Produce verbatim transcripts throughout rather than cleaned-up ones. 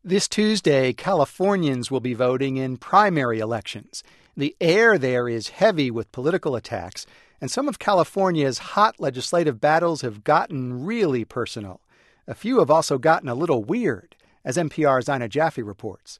This Tuesday, Californians will be voting in primary elections. The air there is heavy with political attacks, and some of California's hot legislative battles have gotten really personal. A few have also gotten a little weird, as N P R's Ina Jaffe reports.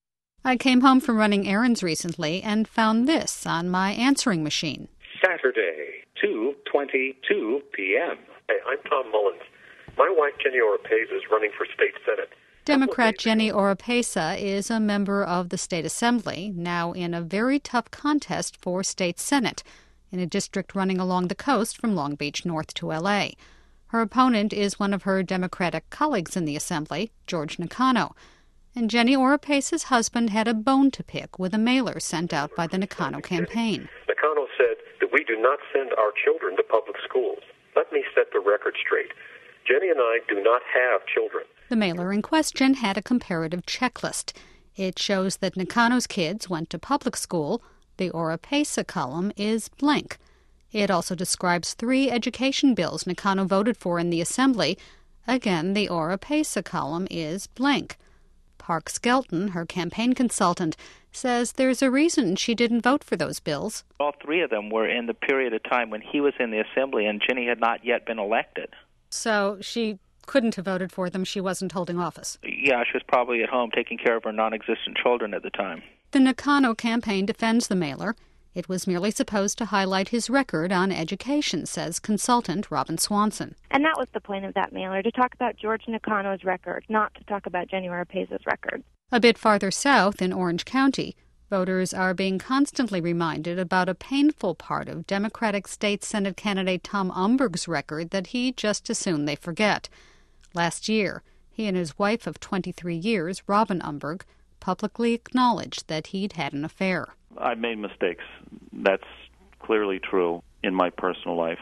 I came home from running errands recently and found this on my answering machine. Saturday, two twenty-two p.m. Hey, I'm Tom Mullins. My wife, Jenny Oropesa, is running for state senate. Democrat Jenny Oropesa is a member of the state assembly, now in a very tough contest for state senate, in a district running along the coast from Long Beach north to L A. Her opponent is one of her Democratic colleagues in the assembly, George Nakano. And Jenny Oropesa's husband had a bone to pick with a mailer sent out by the Nakano campaign. Nakano said that we do not send our children to public schools. Let me set the record straight. Jenny and I do not have children. The mailer in question had a comparative checklist. It shows that Nakano's kids went to public school. The Oropesa column is blank. It also describes three education bills Nakano voted for in the assembly. Again, the Oropesa column is blank. Park Skelton, her campaign consultant, says there's a reason she didn't vote for those bills. All three of them were in the period of time when he was in the assembly and Jenny had not yet been elected. So she couldn't have voted for them. She wasn't holding office. Yeah, she was probably at home taking care of her non-existent children at the time. The Nakano campaign defends the mailer. It was merely supposed to highlight his record on education, says consultant Robin Swanson. And that was the point of that mailer, to talk about George Nakano's record, not to talk about Jenny Oropesa's record. A bit farther south in Orange County, voters are being constantly reminded about a painful part of Democratic State Senate candidate Tom Umberg's record that he'd just as soon they forget. Last year, he and his wife of twenty-three years, Robin Umberg, publicly acknowledged that he'd had an affair. I've made mistakes. That's clearly true in my personal life.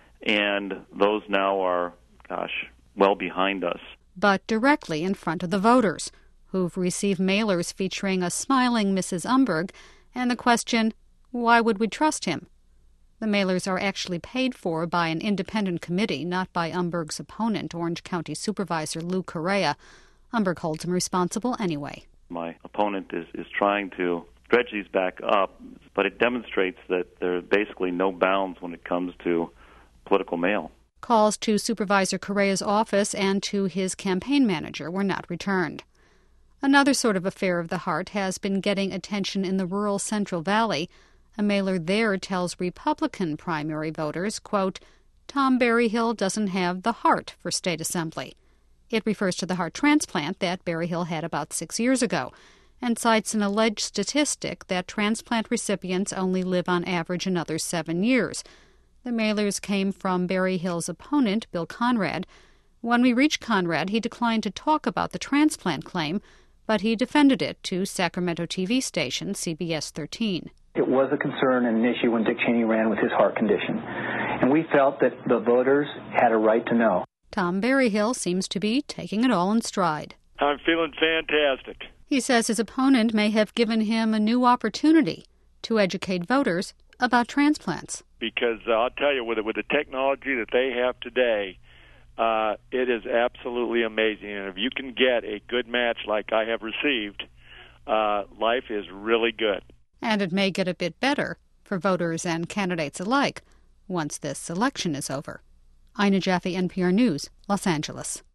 And those now are, gosh, well behind us. But directly in front of the voters, who've received mailers featuring a smiling Missus Umberg and the question, why would we trust him? The mailers are actually paid for by an independent committee, not by Umberg's opponent, Orange County Supervisor Lou Correa. Umberg holds him responsible anyway. My opponent is, is trying to dredge these back up, but it demonstrates that there are basically no bounds when it comes to political mail. Calls to Supervisor Correa's office and to his campaign manager were not returned. Another sort of affair of the heart has been getting attention in the rural Central Valley. A mailer there tells Republican primary voters, quote, Tom Berryhill doesn't have the heart for state assembly. It refers to the heart transplant that Berryhill had about six years ago and cites an alleged statistic that transplant recipients only live on average another seven years. The mailers came from Berryhill's opponent, Bill Conrad. When we reached Conrad, he declined to talk about the transplant claim, but he defended it to Sacramento T V station C B S thirteen. It was a concern and an issue when Dick Cheney ran with his heart condition, and we felt that the voters had a right to know. Tom Berryhill seems to be taking it all in stride. I'm feeling fantastic. He says his opponent may have given him a new opportunity to educate voters about transplants. Because uh, I'll tell you, with, with the technology that they have today, uh, it is absolutely amazing. And if you can get a good match like I have received, uh, life is really good. And it may get a bit better for voters and candidates alike once this election is over. Ina Jaffe, N P R News, Los Angeles.